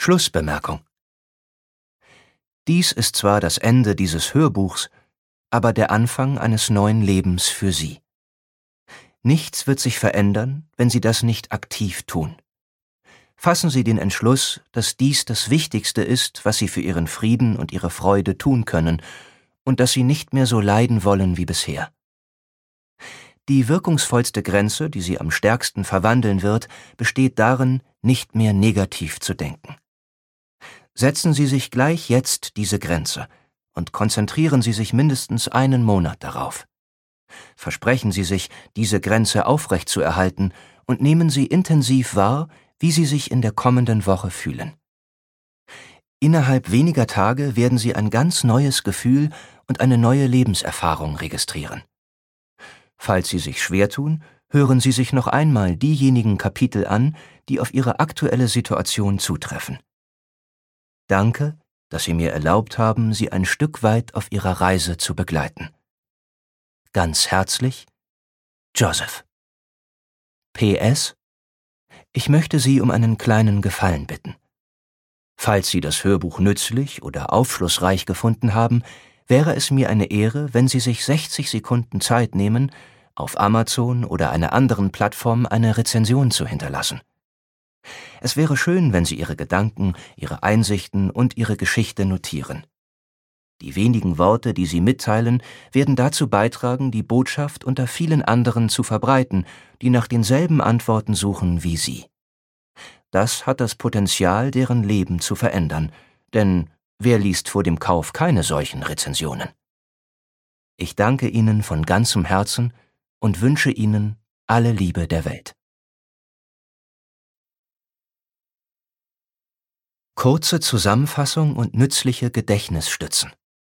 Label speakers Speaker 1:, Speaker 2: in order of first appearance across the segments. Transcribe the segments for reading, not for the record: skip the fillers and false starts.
Speaker 1: Schlussbemerkung. Dies ist zwar das Ende dieses Hörbuchs, aber der Anfang eines neuen Lebens für Sie. Nichts wird sich verändern, wenn Sie das nicht aktiv tun. Fassen Sie den Entschluss, dass dies das Wichtigste ist, was Sie für Ihren Frieden und Ihre Freude tun können, und dass Sie nicht mehr so leiden wollen wie bisher. Die wirkungsvollste Grenze, die Sie am stärksten verwandeln wird, besteht darin, nicht mehr negativ zu denken. Setzen Sie sich gleich jetzt diese Grenze und konzentrieren Sie sich mindestens einen Monat darauf. Versprechen Sie sich, diese Grenze aufrechtzuerhalten und nehmen Sie intensiv wahr, wie Sie sich in der kommenden Woche fühlen. Innerhalb weniger Tage werden Sie ein ganz neues Gefühl und eine neue Lebenserfahrung registrieren. Falls Sie sich schwer tun, hören Sie sich noch einmal diejenigen Kapitel an, die auf Ihre aktuelle Situation zutreffen. Danke, dass Sie mir erlaubt haben, Sie ein Stück weit auf Ihrer Reise zu begleiten. Ganz herzlich, Joseph. PS: Ich möchte Sie um einen kleinen Gefallen bitten. Falls Sie das Hörbuch nützlich oder aufschlussreich gefunden haben, wäre es mir eine Ehre, wenn Sie sich 60 Sekunden Zeit nehmen, auf Amazon oder einer anderen Plattform eine Rezension zu hinterlassen. Es wäre schön, wenn Sie Ihre Gedanken, Ihre Einsichten und Ihre Geschichte notieren. Die wenigen Worte, die Sie mitteilen, werden dazu beitragen, die Botschaft unter vielen anderen zu verbreiten, die nach denselben Antworten suchen wie Sie. Das hat das Potenzial, deren Leben zu verändern, denn wer liest vor dem Kauf keine solchen Rezensionen? Ich danke Ihnen von ganzem Herzen und wünsche Ihnen alle Liebe der Welt. Kurze Zusammenfassung und nützliche Gedächtnisstützen.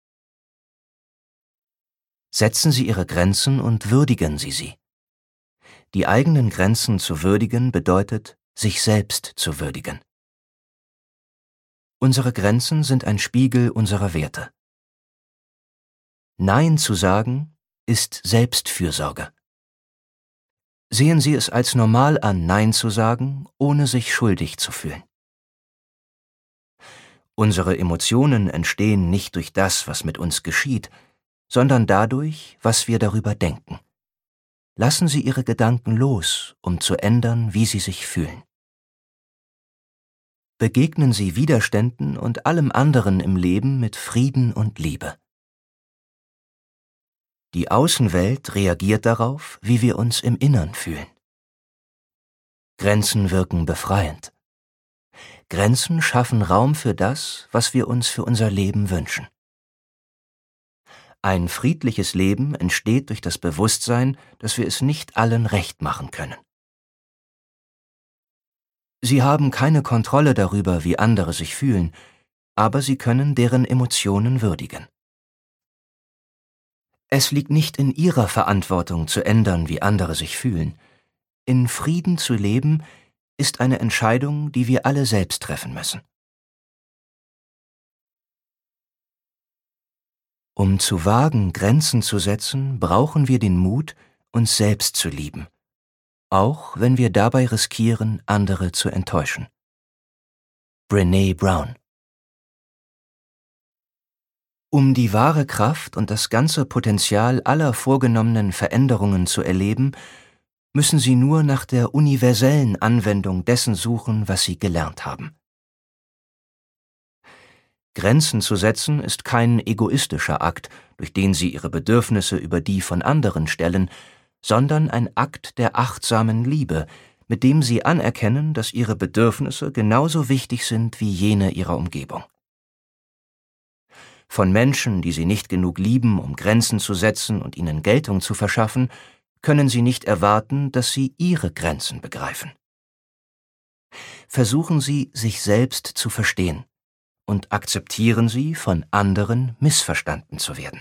Speaker 1: Setzen Sie Ihre Grenzen und würdigen Sie sie. Die eigenen Grenzen zu würdigen bedeutet, sich selbst zu würdigen. Unsere Grenzen sind ein Spiegel unserer Werte. Nein zu sagen ist Selbstfürsorge. Sehen Sie es als normal an, Nein zu sagen, ohne sich schuldig zu fühlen. Unsere Emotionen entstehen nicht durch das, was mit uns geschieht, sondern dadurch, was wir darüber denken. Lassen Sie Ihre Gedanken los, um zu ändern, wie Sie sich fühlen. Begegnen Sie Widerständen und allem anderen im Leben mit Frieden und Liebe. Die Außenwelt reagiert darauf, wie wir uns im Innern fühlen. Grenzen wirken befreiend. Grenzen schaffen Raum für das, was wir uns für unser Leben wünschen. Ein friedliches Leben entsteht durch das Bewusstsein, dass wir es nicht allen recht machen können. Sie haben keine Kontrolle darüber, wie andere sich fühlen, aber Sie können deren Emotionen würdigen. Es liegt nicht in Ihrer Verantwortung zu ändern, wie andere sich fühlen. In Frieden zu leben ist eine Entscheidung, die wir alle selbst treffen müssen. Um zu wagen, Grenzen zu setzen, brauchen wir den Mut, uns selbst zu lieben, auch wenn wir dabei riskieren, andere zu enttäuschen. Brené Brown. Um die wahre Kraft und das ganze Potenzial aller vorgenommenen Veränderungen zu erleben, müssen Sie nur nach der universellen Anwendung dessen suchen, was Sie gelernt haben. Grenzen zu setzen ist kein egoistischer Akt, durch den Sie Ihre Bedürfnisse über die von anderen stellen, sondern ein Akt der achtsamen Liebe, mit dem Sie anerkennen, dass Ihre Bedürfnisse genauso wichtig sind wie jene Ihrer Umgebung. Von Menschen, die Sie nicht genug lieben, um Grenzen zu setzen und ihnen Geltung zu verschaffen, können Sie nicht erwarten, dass Sie Ihre Grenzen begreifen. Versuchen Sie, sich selbst zu verstehen und akzeptieren Sie, von anderen missverstanden zu werden.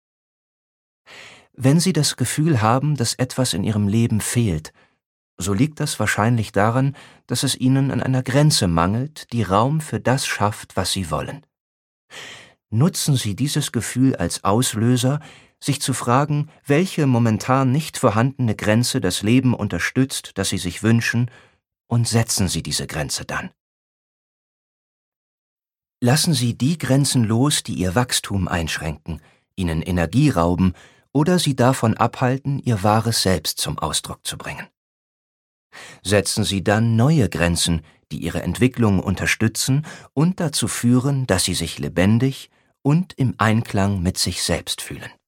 Speaker 1: Wenn Sie das Gefühl haben, dass etwas in Ihrem Leben fehlt, so liegt das wahrscheinlich daran, dass es Ihnen an einer Grenze mangelt, die Raum für das schafft, was Sie wollen. Nutzen Sie dieses Gefühl als Auslöser, sich zu fragen, welche momentan nicht vorhandene Grenze das Leben unterstützt, das Sie sich wünschen, und setzen Sie diese Grenze dann. Lassen Sie die Grenzen los, die Ihr Wachstum einschränken, Ihnen Energie rauben oder Sie davon abhalten, Ihr wahres Selbst zum Ausdruck zu bringen. Setzen Sie dann neue Grenzen, die Ihre Entwicklung unterstützen und dazu führen, dass Sie sich lebendig und im Einklang mit sich selbst fühlen.